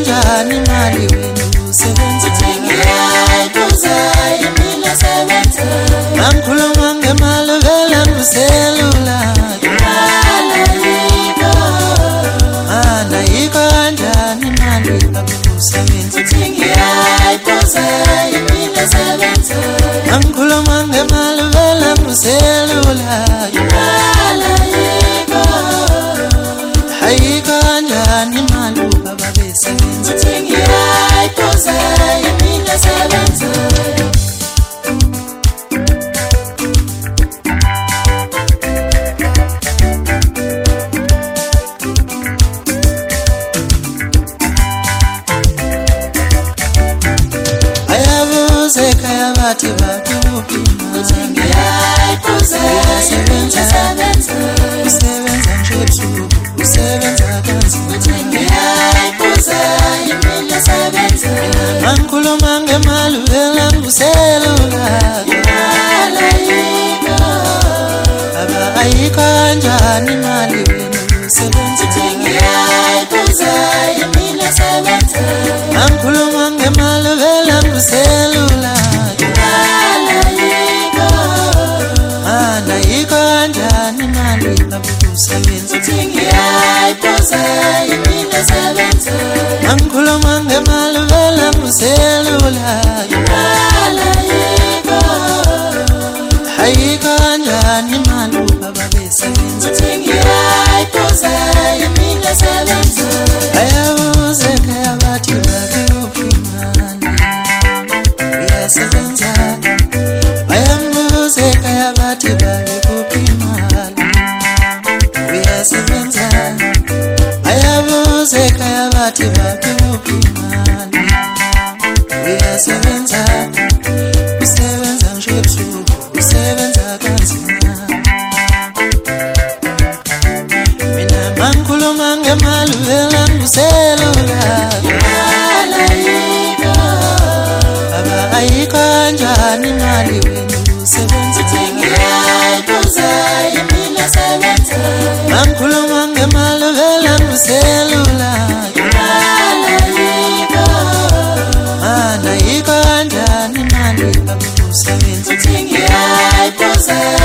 kanjani imali wena usebenza Ngiyayibuza yimina sebenza Ngikhuluma ngemali vela ngiselula Ayikho kanjani imali baba usebenza Ngiyayibuza yimina sebenza Ngikhuluma ngemali vela ngiselula Ayikho kanjani imali baba besebenza Ngiyayibuza yimina sebenza Ayabuzekhaya bathi bakuphi Ngiyayibuza yimina sebenza usebenza nje ebusuku usebenza kanzima Ngiyayibuza yimina sebenza Ngikhuluma ngemali vela ngiselula Baba ayikho kanjani imali wena usebenza Ngiyayibuza yimina sebenza Ngikhuluma ngemali vela ngiselula Ayikho kanjani imali baba usebenza Ngiyayibuza yimina sebenza Ngikhuluma ngemali vela ngiselula Ayikho kanjani imali baba besebenza Ngiyayibuza yimina sebenza Ayabuzekhaya bathi bakuphi imali uyasebenza Ayabuzekhaya bathi bakuphi imali uyasebenza Ayabuzekhaya bathi bakuphi imali uyasebenza usebenza nje ebusuku usebenza kanzima Mina ngikhuluma ngemali vela ngiselula Baba ayikho kanjani imali wena usebenza Ngiyayibuza yimina sebenza Ngikhuluma ngemali vela ngiselula Ayikho kanjani imali baba usebenza Ngiyayibuza